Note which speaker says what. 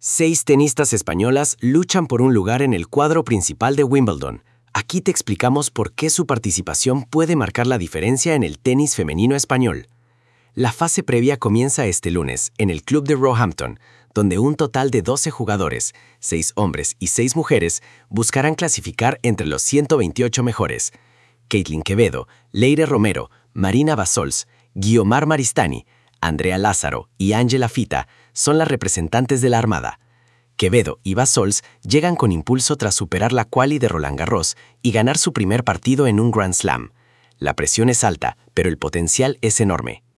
Speaker 1: 6 tenistas españolas luchan por un lugar en el cuadro principal de Wimbledon. Aquí te explicamos por qué su participación puede marcar la diferencia en el tenis femenino español. La fase previa comienza este lunes en el club de Roehampton, donde un total de 12 jugadores, 6 hombres y 6 mujeres, buscarán clasificar entre los 128 mejores. Caitlin Quevedo, Leire Romero, Marina Bassols, Guiomar Maristany, Andrea Lázaro y Ángela Fita son las representantes de la Armada. Quevedo y Bassols llegan con impulso tras superar la quali de Roland Garros y ganar su primer partido en un Grand Slam. La presión es alta, pero el potencial es enorme.